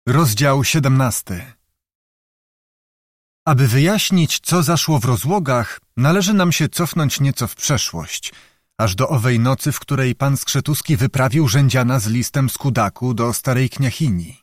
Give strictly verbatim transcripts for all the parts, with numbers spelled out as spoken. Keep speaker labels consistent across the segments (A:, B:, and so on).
A: Rozdział siedemnasty. Aby wyjaśnić, co zaszło w Rozłogach, należy nam się cofnąć nieco w przeszłość, aż do owej nocy, w której pan Skrzetuski wyprawił Rzędziana z listem z Kudaku do starej kniachini.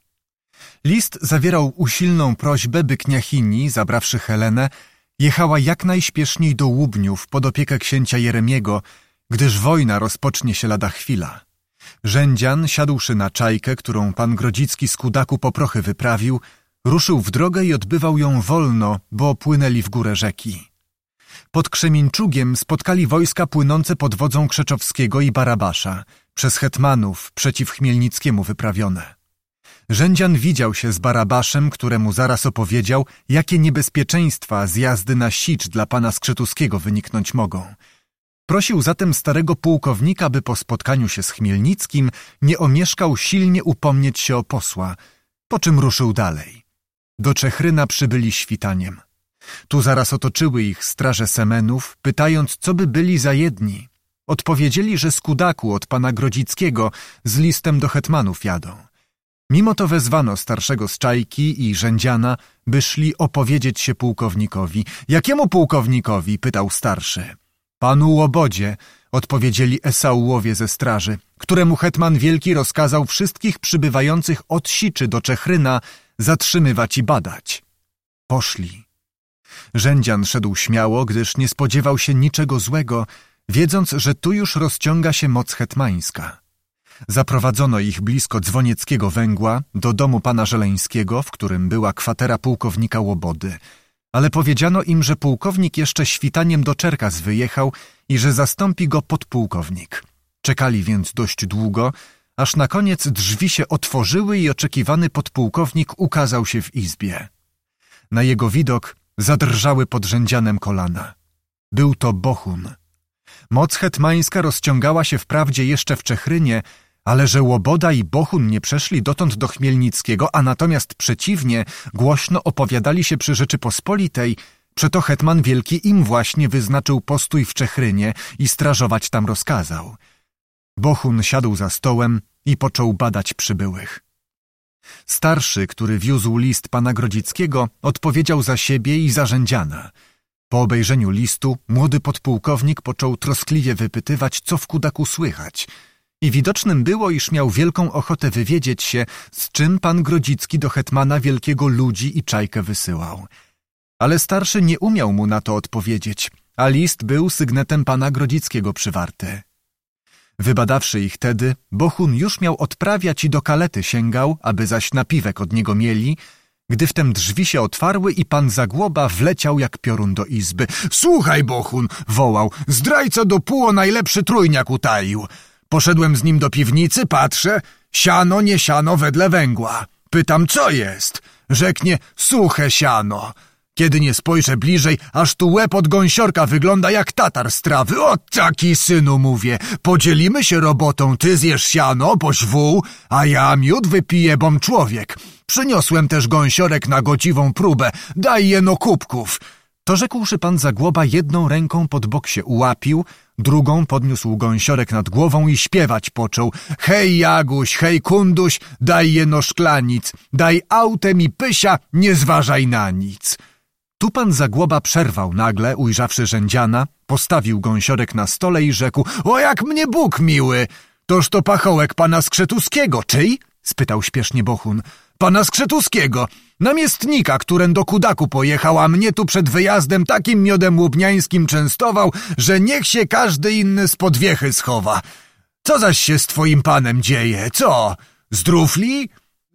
A: List zawierał usilną prośbę, by kniachini, zabrawszy Helenę, jechała jak najśpieszniej do Łubniów pod opiekę księcia Jeremiego, gdyż wojna rozpocznie się lada chwila. Rzędzian, siadłszy na czajkę, którą pan Grodzicki z Kudaku po prochy wyprawił, ruszył w drogę i odbywał ją wolno, bo płynęli w górę rzeki. Pod Krzemieńczugiem spotkali wojska płynące pod wodzą Krzeczowskiego i Barabasza, przez hetmanów przeciw Chmielnickiemu wyprawione. Rzędzian widział się z Barabaszem, któremu zaraz opowiedział, jakie niebezpieczeństwa z jazdy na Sicz dla pana Skrzetuskiego wyniknąć mogą. Prosił zatem starego pułkownika, by po spotkaniu się z Chmielnickim nie omieszkał silnie upomnieć się o posła, po czym ruszył dalej. Do Czechryna przybyli świtaniem. Tu zaraz otoczyły ich straże Semenów, pytając, co by byli za jedni. Odpowiedzieli, że z Kudaku od pana Grodzickiego z listem do hetmanów jadą. Mimo to wezwano starszego z czajki i Rzędziana, by szli opowiedzieć się pułkownikowi. Jakiemu pułkownikowi? Pytał starszy. Panu Łobodzie, odpowiedzieli Esaułowie ze straży, któremu hetman wielki rozkazał wszystkich przybywających od Siczy do Czechryna zatrzymywać i badać. Poszli. Rzędzian szedł śmiało, gdyż nie spodziewał się niczego złego, wiedząc, że tu już rozciąga się moc hetmańska. Zaprowadzono ich blisko Dzwonieckiego Węgła, do domu pana Żeleńskiego, w którym była kwatera pułkownika Łobody, ale powiedziano im, że pułkownik jeszcze świtaniem do Czerkas wyjechał i że zastąpi go podpułkownik. Czekali więc dość długo, aż na koniec drzwi się otworzyły i oczekiwany podpułkownik ukazał się w izbie. Na jego widok zadrżały pod Rzędzianem kolana. Był to Bohun. Moc hetmańska rozciągała się wprawdzie jeszcze w Czechrynie, ale że Łoboda i Bohun nie przeszli dotąd do Chmielnickiego, a natomiast przeciwnie, głośno opowiadali się przy Rzeczypospolitej, przeto hetman wielki im właśnie wyznaczył postój w Czechrynie i strażować tam rozkazał. Bohun siadł za stołem i począł badać przybyłych. Starszy, który wiózł list pana Grodzickiego, odpowiedział za siebie i za Rzędziana. Po obejrzeniu listu młody podpułkownik począł troskliwie wypytywać, co w Kudaku słychać. I widocznym było, iż miał wielką ochotę wywiedzieć się, z czym pan Grodzicki do hetmana wielkiego ludzi i czajkę wysyłał. Ale starszy nie umiał mu na to odpowiedzieć, a list był sygnetem pana Grodzickiego przywarty. Wybadawszy ich tedy, Bohun już miał odprawiać i do kalety sięgał, aby zaś napiwek od niego mieli, gdy wtem drzwi się otwarły i pan Zagłoba wleciał jak piorun do izby. Słuchaj, Bohun, wołał, zdrajca do pół najlepszy trójniak utaił. Poszedłem z nim do piwnicy, patrzę, siano nie siano wedle węgła. Pytam, co jest? Rzeknie, suche siano. Kiedy nie spojrzę bliżej, aż tu łeb od gąsiorka wygląda jak tatar z trawy. O taki, synu, mówię, podzielimy się robotą, ty zjesz siano, boś wół, a ja miód wypiję, bom człowiek. Przyniosłem też gąsiorek na godziwą próbę, daj jeno kubków. To rzekłszy pan Zagłoba jedną ręką pod bok się ułapił, drugą podniósł gąsiorek nad głową i śpiewać począł. Hej Jaguś, hej Kunduś, daj jeno szklanic, daj autem i pysia, nie zważaj na nic. Tu pan Zagłoba przerwał nagle, ujrzawszy Rzędziana, postawił gąsiorek na stole i rzekł, o jak mnie Bóg miły, toż to pachołek pana Skrzetuskiego, czyj? Spytał śpiesznie Bohun. Pana Skrzetuskiego, namiestnika, którym do Kudaku pojechał, a mnie tu przed wyjazdem takim miodem łubniańskim częstował, że niech się każdy inny spod wiechy schowa. Co zaś się z twoim panem dzieje, co? Zdrówli?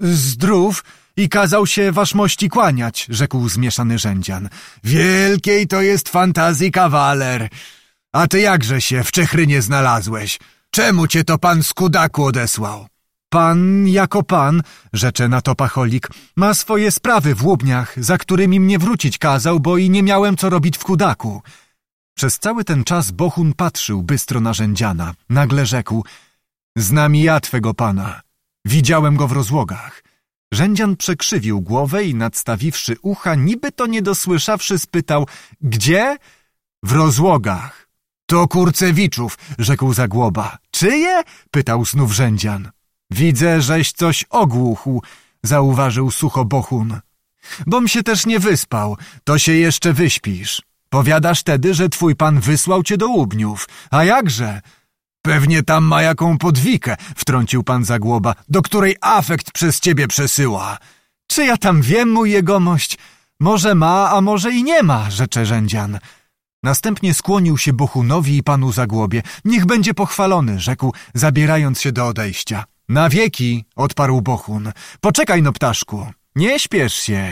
A: Zdrów i kazał się waszmości kłaniać, rzekł zmieszany Rzędzian. Wielkiej to jest fantazji kawaler. A ty jakże się w Czechrynie znalazłeś? Czemu cię to pan z Kudaku odesłał? Pan jako pan, rzecze na to pacholik, ma swoje sprawy w Łubniach, za którymi mnie wrócić kazał, bo i nie miałem co robić w Kudaku. Przez cały ten czas Bohun patrzył bystro na Rzędziana. Nagle rzekł, znam i ja twego pana. Widziałem go w Rozłogach. Rzędzian przekrzywił głowę i nadstawiwszy ucha, niby to nie dosłyszawszy, spytał, gdzie? W Rozłogach. To Kurcewiczów, rzekł Zagłoba. Czyje? Pytał znów Rzędzian. Widzę, żeś coś ogłuchł. zauważył sucho Bohun. Bom się też nie wyspał, to się jeszcze wyśpisz. Powiadasz tedy, że twój pan wysłał cię do Łubniów. A jakże? Pewnie tam ma jaką podwikę, wtrącił pan Zagłoba, do której afekt przez ciebie przesyła. Czy ja tam wiem, mój jegomość? Może ma, a może i nie ma, rzecze Rzędzian. Następnie skłonił się Bohunowi i panu Zagłobie. Niech będzie pochwalony, rzekł, zabierając się do odejścia. Na wieki, odparł Bohun. Poczekaj no, ptaszku, nie śpiesz się.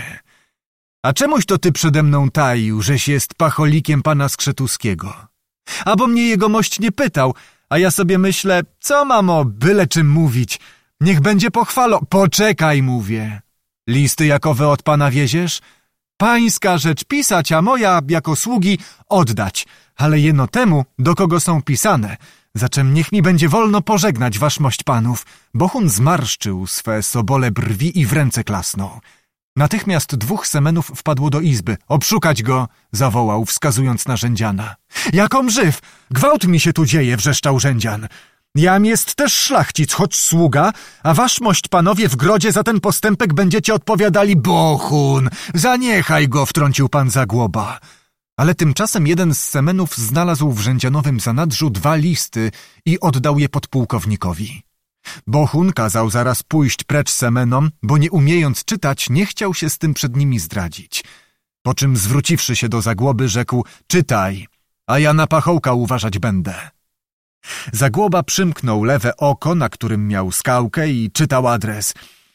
A: A czemuś to ty przede mną taił, żeś jest pacholikiem pana Skrzetuskiego? A bo mnie jegomość nie pytał, a ja sobie myślę, co mam o byle czym mówić. Niech będzie pochwalo. Poczekaj, mówię. Listy jakowe od pana wieziesz? Pańska rzecz pisać, a moja, jako sługi, oddać. Ale jeno temu, do kogo są pisane. Zaczem niech mi będzie wolno pożegnać waszmość panów. Bohun zmarszczył swe sobole brwi i w ręce klasnął. Natychmiast dwóch semenów wpadło do izby. Obszukać go, zawołał, wskazując na Rzędziana. Jakom żyw! Gwałt mi się tu dzieje, wrzeszczał Rzędzian. Jam jest też szlachcic, choć sługa, a waszmość panowie w grodzie za ten postępek będziecie odpowiadali. Bohun, zaniechaj go, wtrącił pan Zagłoba. Ale tymczasem jeden z semenów znalazł w Rzędzianowym zanadrzu dwa listy i oddał je podpułkownikowi. Bohun kazał zaraz pójść precz semenom, bo nie umiejąc czytać, nie chciał się z tym przed nimi zdradzić. Po czym zwróciwszy się do Zagłoby, rzekł: czytaj, a ja na pachołka uważać będę. Zagłoba przymknął lewe oko, na którym miał skałkę, i czytał adres.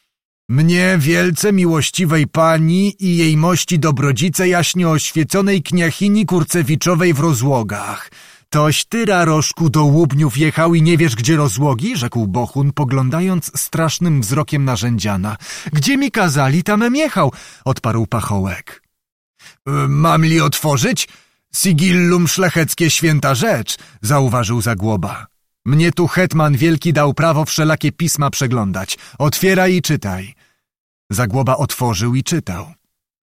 A: Mnie wielce miłościwej pani i jej mości dobrodzice jaśnie oświeconej kniachini Kurcewiczowej w Rozłogach. Toś ty, Raroszku, do Łubniów jechał i nie wiesz, gdzie Rozłogi? Rzekł Bohun, poglądając strasznym wzrokiem na Rzędziana. Gdzie mi kazali, tamem jechał, odparł pachołek. Mam li otworzyć? Sigillum szlacheckie święta rzecz, zauważył Zagłoba. Mnie tu hetman wielki dał prawo wszelakie pisma przeglądać. Otwieraj i czytaj. Zagłoba otworzył i czytał.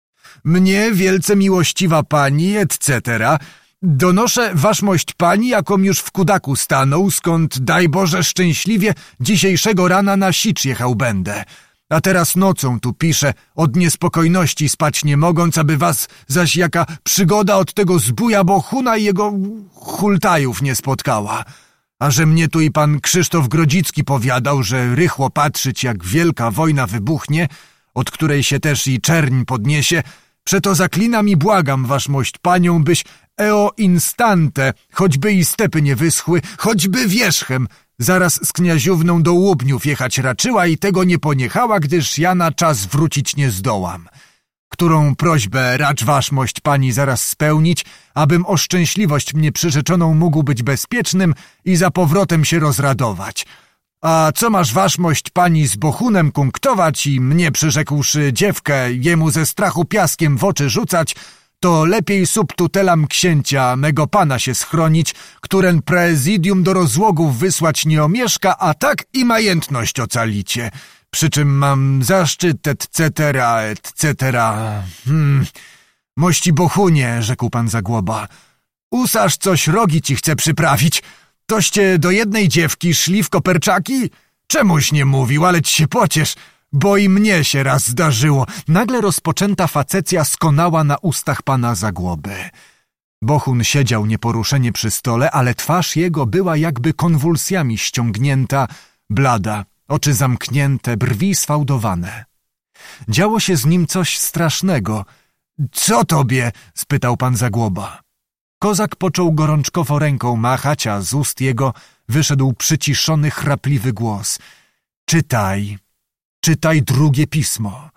A: Mnie wielce miłościwa pani, et cetera. Donoszę waszmość pani, jakom już w Kudaku stanął, skąd, daj Boże szczęśliwie, dzisiejszego rana na sicz jechał będę. A teraz nocą tu piszę, od niespokojności spać nie mogąc, aby was zaś jaka przygoda od tego zbuja Bohuna i jego hultajów nie spotkała. A że mnie tu i pan Krzysztof Grodzicki powiadał, że rychło patrzeć, jak wielka wojna wybuchnie, od której się też i czerń podniesie, przeto zaklinam i błagam waszmość panią, byś eo instante, choćby i stepy nie wyschły, choćby wierzchem, zaraz z kniaziówną do Łubniów jechać raczyła i tego nie poniechała, gdyż ja na czas wrócić nie zdołam. Którą prośbę racz waszmość pani zaraz spełnić, abym o szczęśliwość mnie przyrzeczoną mógł być bezpiecznym i za powrotem się rozradować. A co masz waszmość pani z Bohunem kunktować i mnie przyrzekłszy dziewkę jemu ze strachu piaskiem w oczy rzucać, to lepiej subtutelam księcia mego pana się schronić, któren prezydium do Rozłogów wysłać nie omieszka, a tak i majętność ocalicie. Przy czym mam zaszczyt, et cetera, et cetera. Hmm. Mości Bohunie, rzekł pan Zagłoba, usaż coś rogi ci chce przyprawić. Toście do jednej dziewki szli w koperczaki? Czemuś nie mówił, ale ci się pociesz, bo i mnie się raz zdarzyło. Nagle rozpoczęta facecja skonała na ustach pana Zagłoby. Bohun siedział nieporuszenie przy stole, ale twarz jego była jakby konwulsjami ściągnięta, blada, oczy zamknięte, brwi sfałdowane. Działo się z nim coś strasznego. Co tobie? Spytał pan Zagłoba. Kozak począł gorączkowo ręką machać, a z ust jego wyszedł przyciszony, chrapliwy głos. Czytaj, czytaj drugie pismo.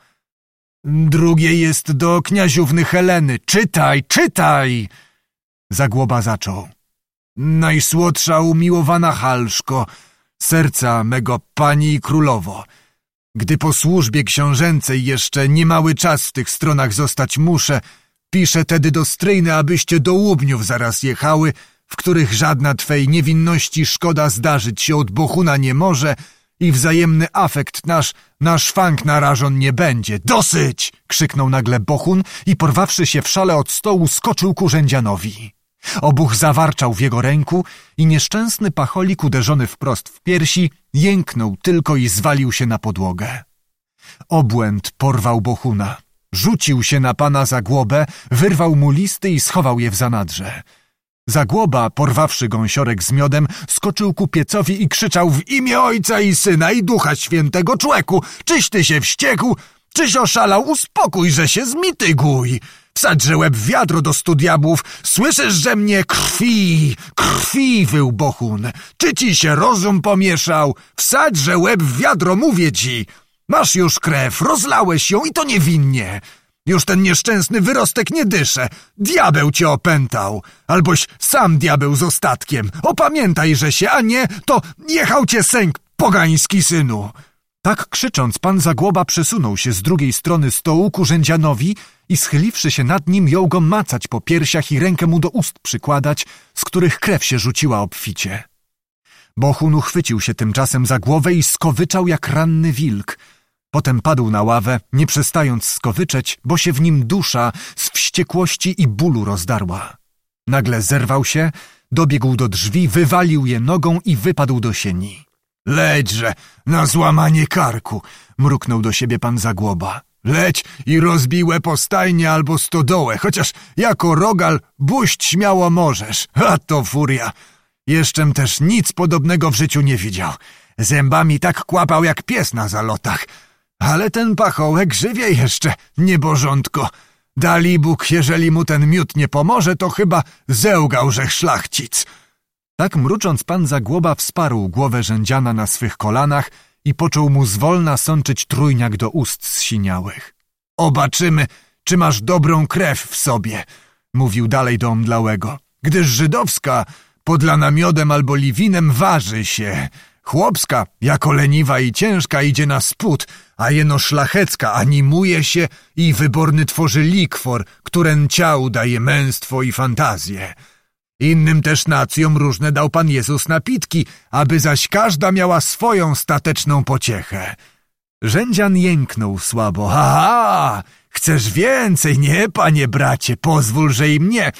A: Drugie jest do kniaziówny Heleny. Czytaj, czytaj! Zagłoba zaczął. Najsłodsza umiłowana Halszko, serca mego pani i królowo. Gdy po służbie książęcej jeszcze niemały czas w tych stronach zostać muszę, piszę tedy do stryjny, abyście do Łubniów zaraz jechały, w których żadna twej niewinności szkoda zdarzyć się od Bohuna nie może i wzajemny afekt nasz na szwank narażon nie będzie. Dosyć! Krzyknął nagle Bohun i porwawszy się w szale od stołu skoczył ku Rzędzianowi. Obuch zawarczał w jego ręku i nieszczęsny pacholik uderzony wprost w piersi jęknął tylko i zwalił się na podłogę. obłęd porwał Bohuna. Rzucił się na pana Zagłobę, wyrwał mu listy i schował je w zanadrze. Zagłoba, porwawszy gąsiorek z miodem, skoczył ku piecowi i krzyczał: w imię Ojca i Syna i Ducha Świętego, człeku, czyś ty się wściekł? Czyś oszalał? Uspokójże się, zmityguj! Wsadźże łeb w wiadro do stu diabłów! Słyszysz, że mnie krwi, krwi wył Bohun! Czy ci się rozum pomieszał? Wsadźże łeb w wiadro, mówię ci! Masz już krew, rozlałeś ją i to niewinnie! Już ten nieszczęsny wyrostek nie dysze. Diabeł cię opętał. Alboś sam diabeł z ostatkiem. Opamiętajże się, a nie, to jechał cię sęk, pogański synu. Tak krzycząc, pan Zagłoba przesunął się z drugiej strony stołu ku Rzędzianowi i schyliwszy się nad nim, jął go macać po piersiach i rękę mu do ust przykładać, z których krew się rzuciła obficie. Bohun uchwycił się tymczasem za głowę i skowyczał jak ranny wilk. Potem padł na ławę, nie przestając skowyczeć, bo się w nim dusza z wściekłości i bólu rozdarła. Nagle zerwał się, dobiegł do drzwi, wywalił je nogą i wypadł do sieni. Lećże, na złamanie karku, mruknął do siebie pan Zagłoba. Leć i rozbij łeb o stajnię albo stodołę, chociaż jako rogal buść śmiało możesz. A to furia! Jeszczem też nic podobnego w życiu nie widział. Zębami tak kłapał jak pies na zalotach. Ale ten pachołek żywie jeszcze, niebożątko. Dali Bóg, jeżeli mu ten miód nie pomoże, to chyba zełgał, że szlachcic. Tak mrucząc, pan Zagłoba wsparł głowę Rzędziana na swych kolanach i począł mu zwolna sączyć trójniak do ust zsiniałych. Obaczymy, czy masz dobrą krew w sobie, mówił dalej do omdlałego, gdyż żydowska, podlana miodem albo liwinem, waży się. Chłopska, jako leniwa i ciężka, idzie na spód, a jeno szlachecka animuje się i wyborny tworzy likwor, któren ciału daje męstwo i fantazję. Innym też nacjom różne dał Pan Jezus napitki, aby zaś każda miała swoją stateczną pociechę. Rzędzian jęknął słabo. Aha, chcesz więcej, nie, panie bracie, pozwól, że i mnie.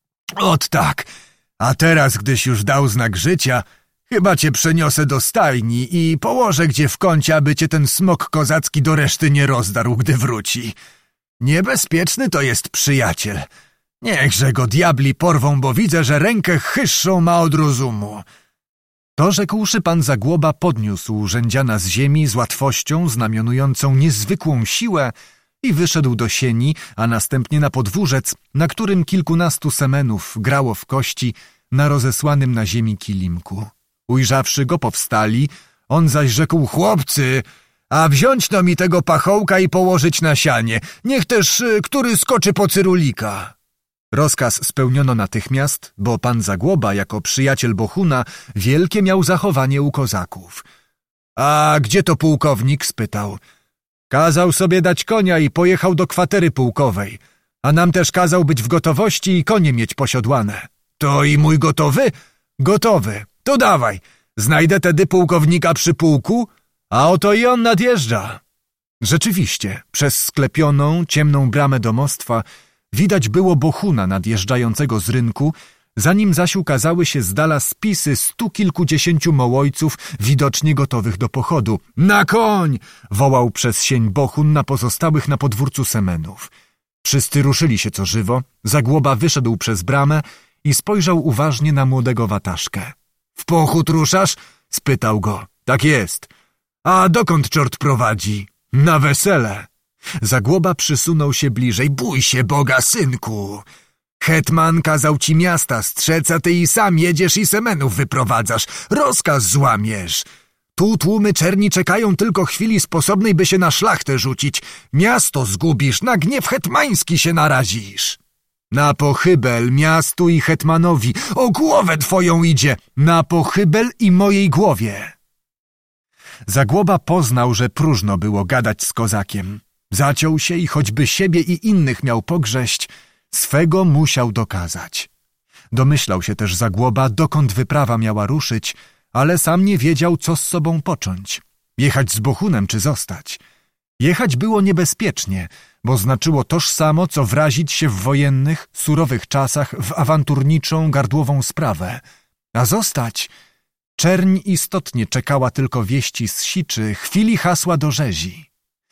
A: Ot tak, a teraz, gdyś już dał znak życia, chyba cię przeniosę do stajni i położę gdzie w kącie, aby cię ten smok kozacki do reszty nie rozdarł, gdy wróci. Niebezpieczny to jest przyjaciel. Niechże go diabli porwą, bo widzę, że rękę chyższą ma od rozumu. To rzekłszy, pan Zagłoba podniósł Rzędziana z ziemi z łatwością znamionującą niezwykłą siłę i wyszedł do sieni, a następnie na podwórzec, na którym kilkunastu semenów grało w kości na rozesłanym na ziemi kilimku. Ujrzawszy go, powstali, on zaś rzekł: chłopcy, a wziąć no mi tego pachołka i położyć na sianie, niech też który skoczy po cyrulika. Rozkaz spełniono natychmiast, bo pan Zagłoba, jako przyjaciel Bohuna, wielkie miał zachowanie u kozaków. A gdzie to pułkownik? Spytał. Kazał sobie dać konia i pojechał do kwatery pułkowej, a nam też kazał być w gotowości i konie mieć posiodłane. To i mój gotowy? Gotowy. To dawaj. Znajdę tedy pułkownika przy pułku, a oto i on nadjeżdża. Rzeczywiście, przez sklepioną, ciemną bramę domostwa widać było Bohuna nadjeżdżającego z rynku, zanim zaś ukazały się z dala spisy stu kilkudziesięciu mołojców widocznie gotowych do pochodu. Na koń! Wołał przez sień Bohun na pozostałych na podwórcu semenów. Wszyscy ruszyli się co żywo, Zagłoba wyszedł przez bramę i spojrzał uważnie na młodego wataszkę. W pochód ruszasz? Spytał go. Tak jest. A dokąd czort prowadzi? Na wesele. Zagłoba przysunął się bliżej. Bój się Boga, synku. Hetman kazał ci miasta strzec, a ty i sam jedziesz i semenów wyprowadzasz. Rozkaz złamiesz. Tu tłumy czerni czekają tylko chwili sposobnej, by się na szlachtę rzucić. Miasto zgubisz, na gniew hetmański się narazisz. Na pochybel miastu i hetmanowi. O głowę twoją idzie. Na pochybel i mojej głowie. Zagłoba poznał, że próżno było gadać z kozakiem. Zaciął się i choćby siebie i innych miał pogrześć, swego musiał dokazać. Domyślał się też Zagłoba, dokąd wyprawa miała ruszyć, ale sam nie wiedział, co z sobą począć. Jechać z Bohunem czy zostać? Jechać było niebezpiecznie, bo znaczyło toż samo, co wrazić się w wojennych, surowych czasach w awanturniczą, gardłową sprawę. A zostać? Czerń istotnie czekała tylko wieści z siczy, chwili hasła do rzezi.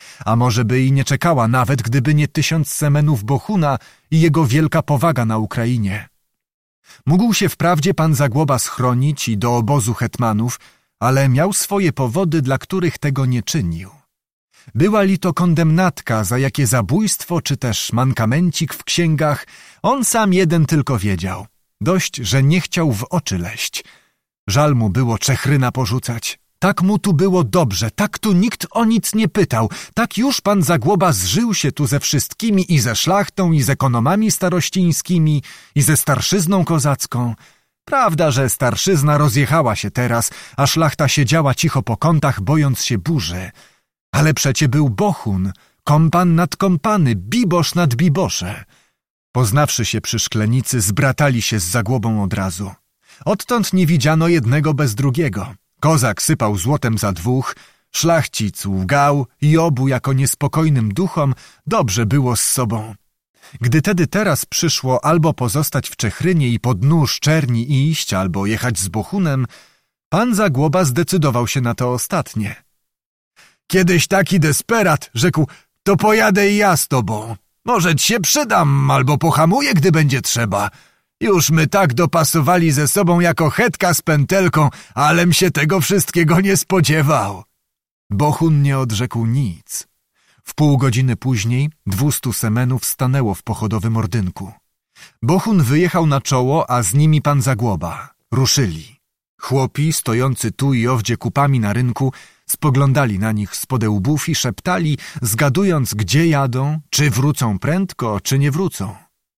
A: A może by i nie czekała, nawet gdyby nie tysiąc semenów Bohuna i jego wielka powaga na Ukrainie. Mógł się wprawdzie pan Zagłoba schronić i do obozu hetmanów, ale miał swoje powody, dla których tego nie czynił. Była li to kondemnatka za jakie zabójstwo, czy też mankamencik w księgach, on sam jeden tylko wiedział. Dość, że nie chciał w oczy leść. Żal mu było Czechryna porzucać. Tak mu tu było dobrze, tak tu nikt o nic nie pytał, tak już pan Zagłoba zżył się tu ze wszystkimi i ze szlachtą, i z ekonomami starościńskimi, i ze starszyzną kozacką. Prawda, że starszyzna rozjechała się teraz, a szlachta siedziała cicho po kątach, bojąc się burzy. Ale przecie był Bohun, kompan nad kompany, bibosz nad bibosze. Poznawszy się przy szklenicy, zbratali się z Zagłobą od razu. Odtąd nie widziano jednego bez drugiego. Kozak sypał złotem za dwóch, szlachcic łgał i obu jako niespokojnym duchom dobrze było z sobą. Gdy tedy teraz przyszło albo pozostać w Czechrynie i po dnu Szczerni iść, albo jechać z Bohunem, pan Zagłoba zdecydował się na to ostatnie. Kiedyś taki desperat, rzekł, to pojadę i ja z tobą. Może ci się przydam, albo pohamuję, gdy będzie trzeba. Już my tak dopasowali ze sobą jako chetka z pętelką, alem się tego wszystkiego nie spodziewał. Bohun nie odrzekł nic. W pół godziny później dwustu semenów stanęło w pochodowym ordynku. Bohun wyjechał na czoło, a z nimi pan Zagłoba. Ruszyli. Chłopi, stojący tu i owdzie kupami na rynku, spoglądali na nich spod łbów i szeptali, zgadując, gdzie jadą, czy wrócą prędko, czy nie wrócą.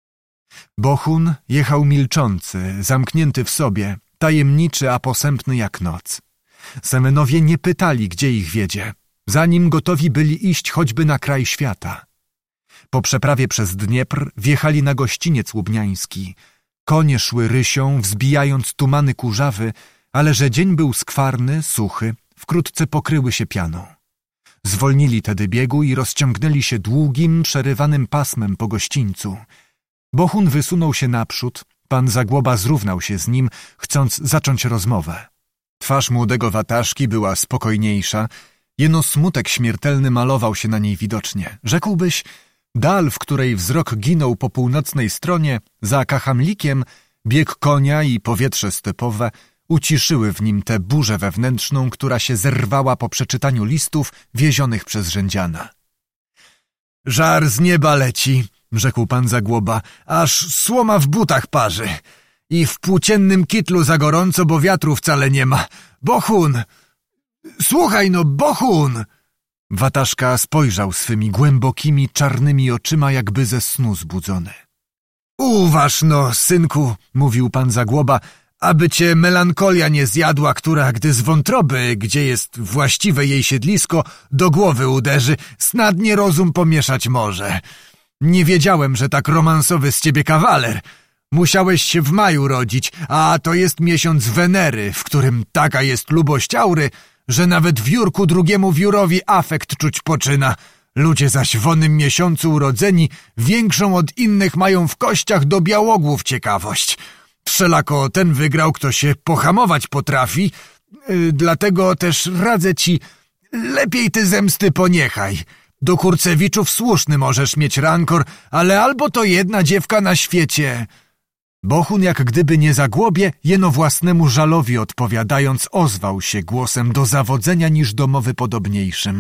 A: Bohun jechał milczący, zamknięty w sobie, tajemniczy, a posępny jak noc. Semenowie nie pytali, gdzie ich wiedzie, zanim gotowi byli iść choćby na kraj świata. Po przeprawie przez Dniepr wjechali na gościniec łubniański. Konie szły rysią, wzbijając tumany kurzawy, ale że dzień był skwarny, suchy, wkrótce pokryły się pianą. Zwolnili tedy biegu i rozciągnęli się długim, przerywanym pasmem po gościńcu. Bohun wysunął się naprzód, pan Zagłoba zrównał się z nim, chcąc zacząć rozmowę. Twarz młodego wataszki była spokojniejsza, jeno smutek śmiertelny malował się na niej widocznie. Rzekłbyś, dal, w której wzrok ginął po północnej stronie, za Kachamlikiem, bieg konia i powietrze stepowe uciszyły w nim tę burzę wewnętrzną, która się zerwała po przeczytaniu listów wiezionych przez Rzędziana. Żar z nieba leci, rzekł pan Zagłoba, aż słoma w butach parzy. I w płóciennym kitlu za gorąco, bo wiatru wcale nie ma. Bohun! Słuchaj no, Bohun! Wataszka spojrzał swymi głębokimi, czarnymi oczyma, jakby ze snu zbudzony. Uważ no, synku, mówił pan Zagłoba, aby cię melancholia nie zjadła, która, gdy z wątroby, gdzie jest właściwe jej siedlisko, do głowy uderzy, snadnie rozum pomieszać może. Nie wiedziałem, że tak romansowy z ciebie kawaler. Musiałeś się w maju rodzić, a to jest miesiąc Wenery, w którym taka jest lubość aury, że nawet w Jurku drugiemu wiórowi afekt czuć poczyna. Ludzie zaś w onym miesiącu urodzeni większą od innych mają w kościach do białogłów ciekawość. Wszelako ten wygrał, kto się pohamować potrafi, yy, dlatego też radzę ci, lepiej ty zemsty poniechaj. Do Kurcewiczów słuszny możesz mieć rankor, ale albo to jedna dziewka na świecie. Bohun jak gdyby nie Zagłobie, jeno własnemu żalowi odpowiadając, ozwał się głosem do zawodzenia niż domowy podobniejszym.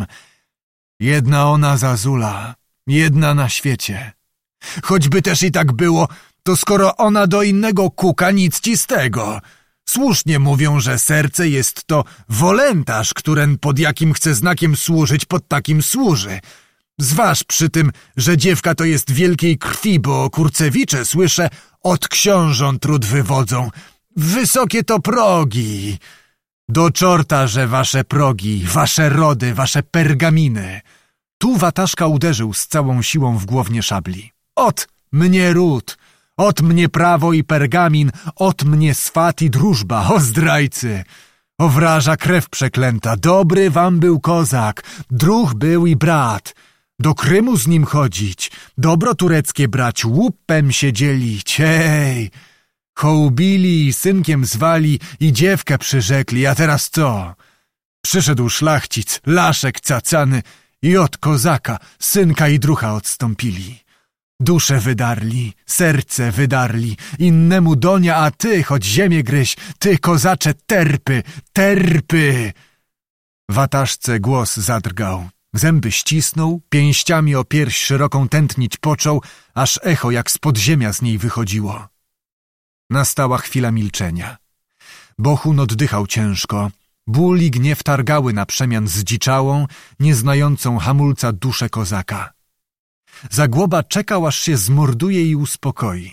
A: Jedna ona Zazula, jedna na świecie. Choćby też i tak było, to skoro ona do innego kuka, nic ci z tego. Słusznie mówią, że serce jest to wolętarz, któren pod jakim chce znakiem służyć, pod takim służy. Zważ przy tym, że dziewka to jest wielkiej krwi, bo Kurcewicze, słyszę, od książąt trud wywodzą. Wysokie to progi. Do czorta, że wasze progi, wasze rody, wasze pergaminy. Tu wataszka uderzył z całą siłą w głownię szabli. Ot mnie ród, ot mnie prawo i pergamin, ot mnie swat i drużba, o zdrajcy! O wraża krew przeklęta, dobry wam był kozak, druh był i brat. Do Krymu z nim chodzić, dobro tureckie brać, łupem się dzielić, hej! Hołbili i synkiem zwali i dziewkę przyrzekli, a teraz co? Przyszedł szlachcic, laszek cacany i od kozaka, synka i drucha odstąpili. Dusze wydarli, serce wydarli, innemu donia, a ty, choć ziemię gryź, ty, kozacze, terpy, terpy! Wataszce głos zadrgał, zęby ścisnął, pięściami o pierś szeroką tętnić począł, aż echo jak z podziemia z niej wychodziło. Nastała chwila milczenia. Bohun oddychał ciężko, ból i gniew targały na przemian zdziczałą, nieznającą hamulca duszę kozaka. Zagłoba czekał, aż się zmorduje i uspokoi.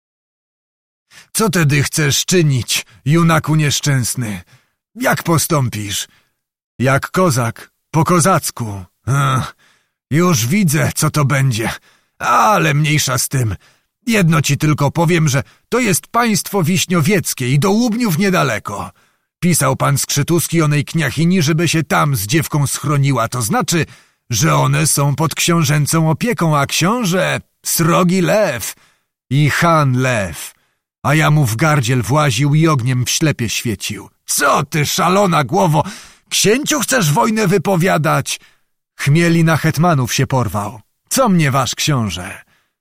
A: Co tedy chcesz czynić, junaku nieszczęsny? Jak postąpisz? Jak kozak, po kozacku. Ach, już widzę, co to będzie, ale mniejsza z tym. Jedno ci tylko powiem, że to jest państwo wiśniowieckie i do Łubniów niedaleko. Pisał pan Skrzetuski onej kniachini, żeby się tam z dziewką schroniła, to znaczy, że one są pod książęcą opieką, a książę srogi lew i han lew, a ja mu w gardziel właził i ogniem w ślepie świecił. Co ty, szalona głowo, księciu chcesz wojnę wypowiadać? Chmieli na hetmanów się porwał. Co mnie wasz książę?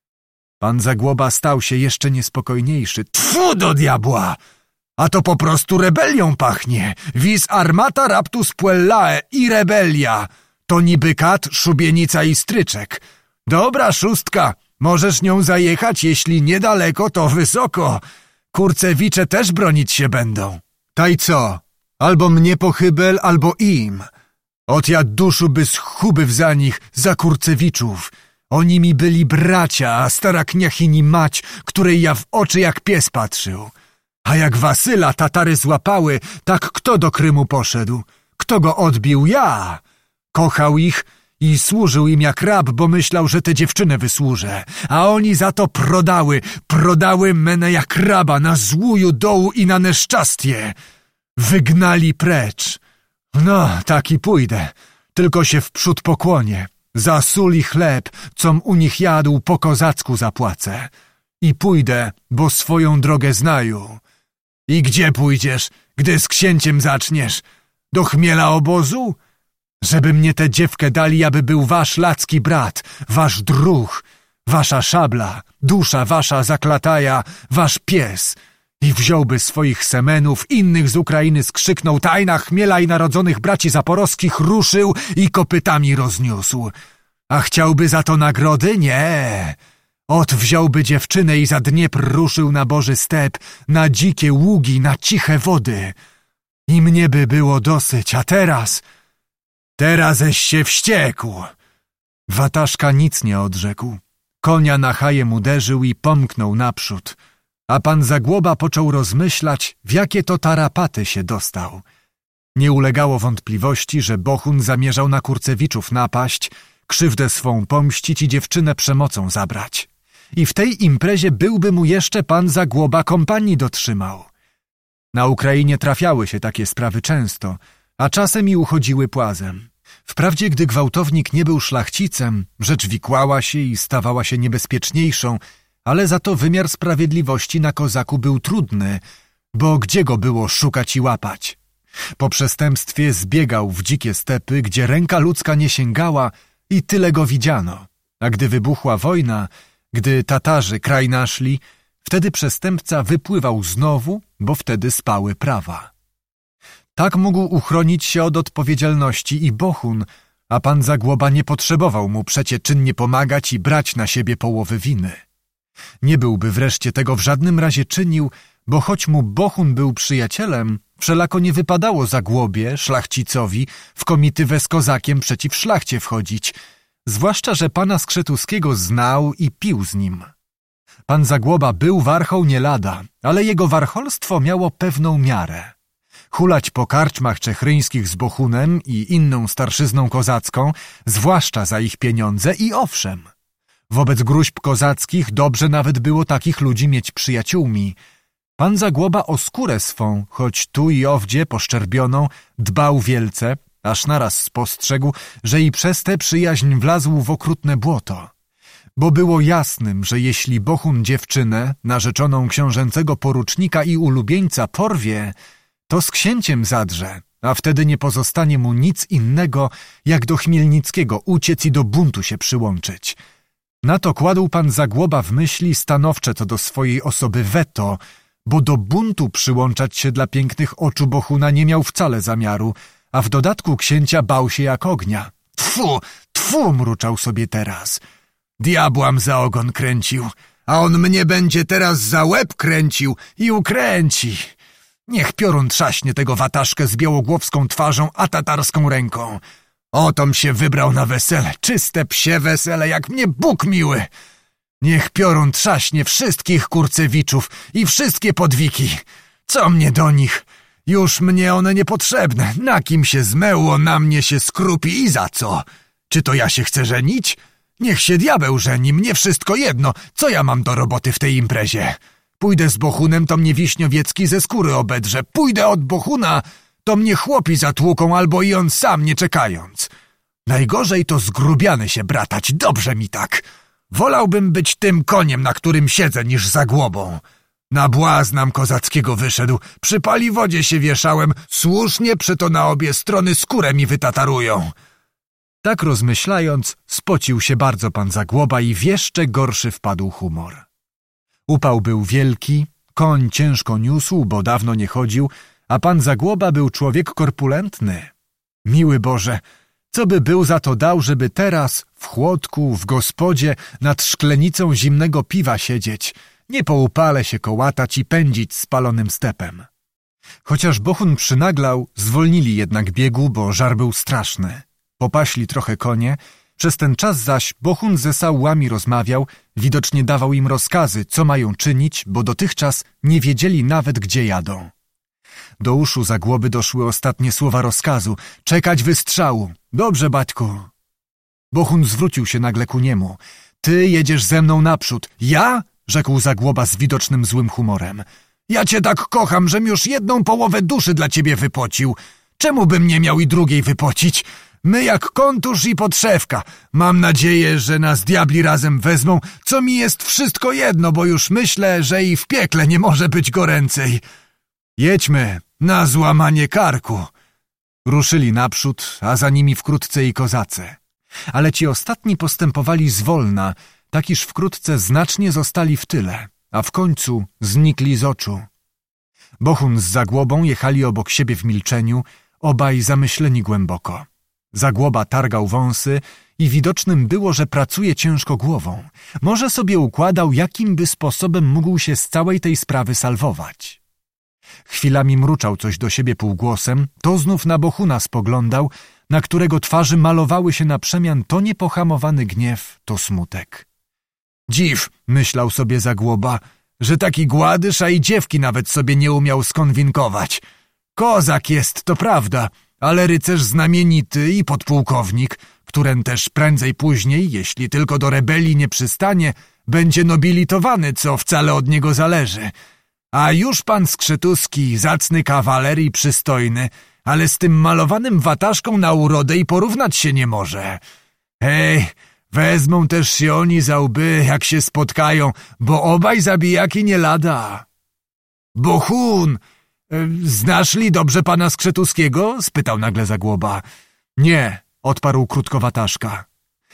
A: Pan Zagłoba stał się jeszcze niespokojniejszy. Tfu do diabła! A to po prostu rebelią pachnie. Vis armata raptus puellae i rebelia. To niby kat, szubienica i stryczek. Dobra, szóstka, możesz nią zajechać, jeśli niedaleko, to wysoko. Kurcewicze też bronić się będą. Taj co? Albo mnie pochybel, albo im. Ot ja duszu by schubyw za nich, za Kurcewiczów. Oni mi byli bracia, a stara kniachini mać, której ja w oczy jak pies patrzył. A jak Wasyla Tatary złapały, tak kto do Krymu poszedł? Kto go odbił? Ja! Kochał ich i służył im jak rab, bo myślał, że tę dziewczynę wysłużę. A oni za to prodały, prodały menę jak raba na złuju dołu i na neszczastje. Wygnali precz. No, tak i pójdę, tylko się wprzód pokłonię. Za sól i chleb, com u nich jadł, po kozacku zapłacę. I pójdę, bo swoją drogę znają. I gdzie pójdziesz, gdy z księciem zaczniesz? Do chmiela obozu? Żeby mnie tę dziewkę dali, aby był wasz lacki brat, wasz druh, wasza szabla, dusza wasza zaklataja, wasz pies. I wziąłby swoich semenów, innych z Ukrainy skrzyknął, tajna chmiela i narodzonych braci zaporowskich ruszył i kopytami rozniósł. A chciałby za to nagrody? Nie. Ot wziąłby dziewczynę i za Dniepr ruszył na Boży step, na dzikie ługi, na ciche wody. I mnie by było dosyć, a teraz... Teraześ się wściekł. Wataszka nic nie odrzekł. Konia na hajem uderzył i pomknął naprzód. A pan Zagłoba począł rozmyślać, w jakie to tarapaty się dostał. Nie ulegało wątpliwości, że Bohun zamierzał na Kurcewiczów napaść, krzywdę swą pomścić i dziewczynę przemocą zabrać. I w tej imprezie byłby mu jeszcze pan Zagłoba kompanii dotrzymał. Na Ukrainie trafiały się takie sprawy często, a czasem i uchodziły płazem. Wprawdzie, gdy gwałtownik nie był szlachcicem, rzecz wikłała się i stawała się niebezpieczniejszą, ale za to wymiar sprawiedliwości na kozaku był trudny, bo gdzie go było szukać i łapać? Po przestępstwie zbiegał w dzikie stepy, gdzie ręka ludzka nie sięgała i tyle go widziano. A gdy wybuchła wojna, gdy Tatarzy kraj naszli, wtedy przestępca wypływał znowu, bo wtedy spały prawa. Tak mógł uchronić się od odpowiedzialności i Bohun, a pan Zagłoba nie potrzebował mu przecie czynnie pomagać i brać na siebie połowy winy. Nie byłby wreszcie tego w żadnym razie czynił, bo choć mu Bohun był przyjacielem, wszelako nie wypadało Zagłobie, szlachcicowi, w komitywę z kozakiem przeciw szlachcie wchodzić, zwłaszcza, że pana Skrzetuskiego znał i pił z nim. Pan Zagłoba był warchoł nie lada, ale jego warcholstwo miało pewną miarę. Hulać po karczmach czechryńskich z Bohunem i inną starszyzną kozacką, zwłaszcza za ich pieniądze i owszem. Wobec gruźb kozackich dobrze nawet było takich ludzi mieć przyjaciółmi. Pan Zagłoba o skórę swą, choć tu i owdzie poszczerbioną, dbał wielce, aż naraz spostrzegł, że i przez tę przyjaźń wlazł w okrutne błoto. Bo było jasnym, że jeśli Bohun dziewczynę, narzeczoną książęcego porucznika i ulubieńca, porwie, to z księciem zadrze, a wtedy nie pozostanie mu nic innego, jak do Chmielnickiego uciec i do buntu się przyłączyć. Na to kładł pan Zagłoba w myśli stanowcze co do swojej osoby weto, bo do buntu przyłączać się dla pięknych oczu Bohuna nie miał wcale zamiaru, a w dodatku księcia bał się jak ognia. Tfu, tfu, mruczał sobie teraz. Diabłam za ogon kręcił, a on mnie będzie teraz za łeb kręcił i ukręci. Niech piorun trzaśnie tego wataszkę z białogłowską twarzą, a tatarską ręką. Otom się wybrał na wesele, czyste psie wesele, jak mnie Bóg miły. Niech piorun trzaśnie wszystkich kurcewiczów i wszystkie podwiki. Co mnie do nich? Już mnie one niepotrzebne. Na kim się zmeło, na mnie się skrupi i za co? Czy to ja się chcę żenić? Niech się diabeł żeni, mnie wszystko jedno. Co ja mam do roboty w tej imprezie? Pójdę z Bohunem, to mnie Wiśniowiecki ze skóry obedrze. Pójdę od Bohuna, to mnie chłopi zatłuką albo i on sam, nie czekając. Najgorzej to zgrubiany się bratać, dobrze mi tak. Wolałbym być tym koniem, na którym siedzę, niż Zagłobą. Na błaznam kozackiego wyszedł, przy paliwodzie się wieszałem, słusznie przeto na obie strony skórę mi wytatarują. Tak rozmyślając, spocił się bardzo pan Zagłoba i w jeszcze gorszy wpadł humor. Upał był wielki, koń ciężko niósł, bo dawno nie chodził, a pan Zagłoba był człowiek korpulentny. Miły Boże, co by był za to dał, żeby teraz w chłodku, w gospodzie, nad szklenicą zimnego piwa siedzieć, nie po upale się kołatać i pędzić spalonym stepem. Chociaż Bohun przynaglał, zwolnili jednak biegu, bo żar był straszny. Popaśli trochę konie, przez ten czas zaś Bohun ze sałłami rozmawiał, widocznie dawał im rozkazy, co mają czynić, bo dotychczas nie wiedzieli nawet, gdzie jadą. Do uszu Zagłoby doszły ostatnie słowa rozkazu. Czekać wystrzału. Dobrze, baćku. Bohun zwrócił się nagle ku niemu. Ty jedziesz ze mną naprzód. Ja? Rzekł Zagłoba z widocznym złym humorem. Ja cię tak kocham, żem już jedną połowę duszy dla ciebie wypocił. Czemu bym nie miał i drugiej wypocić? My jak kontusz i podszewka. Mam nadzieję, że nas diabli razem wezmą, co mi jest wszystko jedno, bo już myślę, że i w piekle nie może być goręcej. Jedźmy, na złamanie karku. Ruszyli naprzód, a za nimi wkrótce i kozacy. Ale ci ostatni postępowali zwolna, tak iż wkrótce znacznie zostali w tyle, a w końcu znikli z oczu. Bohun z Zagłobą jechali obok siebie w milczeniu, obaj zamyśleni głęboko. Zagłoba targał wąsy i widocznym było, że pracuje ciężko głową. Może sobie układał, jakim by sposobem mógł się z całej tej sprawy salwować. Chwilami mruczał coś do siebie półgłosem, to znów na Bohuna spoglądał, na którego twarzy malowały się na przemian to niepohamowany gniew, to smutek. Dziw, myślał sobie Zagłoba, że taki gładysz, a i dziewki nawet sobie nie umiał skonwinkować. Kozak jest, to prawda, ale rycerz znamienity i podpułkownik, którym też prędzej później, jeśli tylko do rebelii nie przystanie, będzie nobilitowany, co wcale od niego zależy. A już pan Skrzetuski, zacny kawaler i przystojny, ale z tym malowanym wataszką na urodę i porównać się nie może. Hej, wezmą też się oni za łby, jak się spotkają, bo obaj zabijaki nie lada. Bohun, znasz li dobrze pana Skrzetuskiego? Spytał nagle Zagłoba. Nie, odparł krótko wataszka.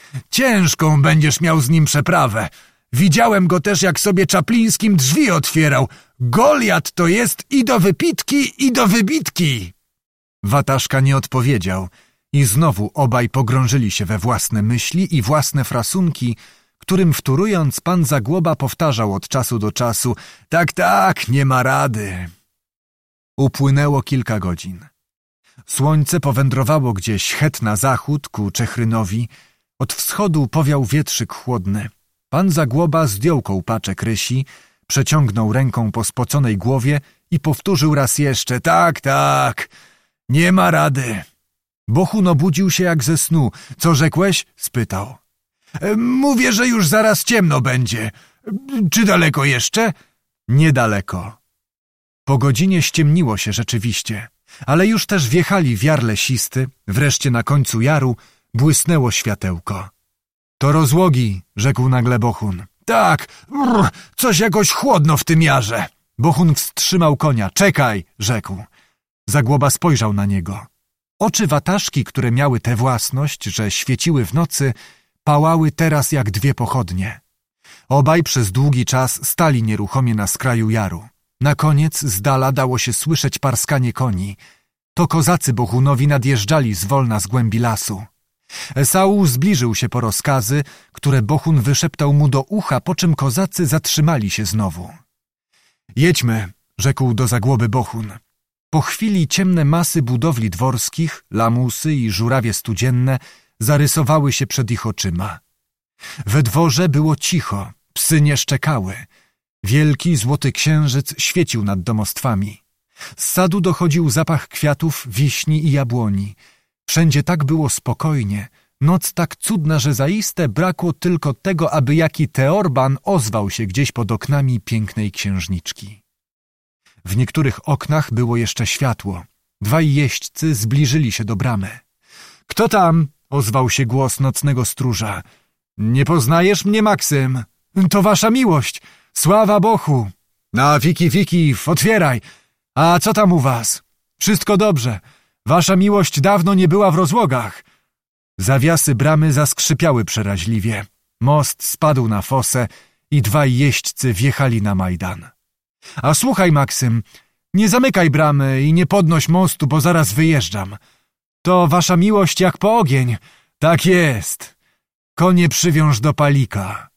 A: Ciężką będziesz miał z nim przeprawę. Widziałem go też, jak sobie Czaplińskim drzwi otwierał. Goliat to jest i do wypitki, i do wybitki. Wataszka nie odpowiedział i znowu obaj pogrążyli się we własne myśli i własne frasunki, którym wtórując pan Zagłoba powtarzał od czasu do czasu: tak, tak, nie ma rady. Upłynęło kilka godzin. Słońce powędrowało gdzieś het na zachód ku Czechrynowi. Od wschodu powiał wietrzyk chłodny. Pan Zagłoba zdjął kołpaczek rysi, przeciągnął ręką po spoconej głowie i powtórzył raz jeszcze: tak, tak, nie ma rady. Bohun obudził się jak ze snu. Co rzekłeś? Spytał. Mówię, że już zaraz ciemno będzie. Czy daleko jeszcze? Niedaleko. Po godzinie ściemniło się rzeczywiście, ale już też wjechali w jar lesisty, wreszcie na końcu jaru błysnęło światełko. To rozłogi, rzekł nagle Bohun. Tak, brr, coś jakoś chłodno w tym jarze. Bohun wstrzymał konia. Czekaj, rzekł. Zagłoba spojrzał na niego. Oczy wataszki, które miały tę własność, że świeciły w nocy, pałały teraz jak dwie pochodnie. Obaj przez długi czas stali nieruchomie na skraju jaru. Na koniec z dala dało się słyszeć parskanie koni. To kozacy Bohunowi nadjeżdżali zwolna z głębi lasu. Esau zbliżył się po rozkazy, które Bohun wyszeptał mu do ucha, po czym kozacy zatrzymali się znowu. Jedźmy, rzekł do Zagłoby Bohun. Po chwili ciemne masy budowli dworskich, lamusy i żurawie studzienne zarysowały się przed ich oczyma. We dworze było cicho, psy nie szczekały. Wielki złoty księżyc świecił nad domostwami. Z sadu dochodził zapach kwiatów, wiśni i jabłoni. Wszędzie tak było spokojnie, noc tak cudna, że zaiste brakło tylko tego, aby jaki Teorban ozwał się gdzieś pod oknami pięknej księżniczki. W niektórych oknach było jeszcze światło. Dwaj jeźdźcy zbliżyli się do bramy. — Kto tam? — ozwał się głos nocnego stróża. — Nie poznajesz mnie, Maksym? — To wasza miłość! Sława Bohu! — Na wiki, wiki, otwieraj! A co tam u was? — Wszystko dobrze. Wasza miłość dawno nie była w rozłogach. Zawiasy bramy zaskrzypiały przeraźliwie. Most spadł na fosę i dwaj jeźdźcy wjechali na Majdan. — A słuchaj, Maksym, nie zamykaj bramy i nie podnoś mostu, bo zaraz wyjeżdżam. To wasza miłość jak po ogień. Tak jest. Konie przywiąż do palika.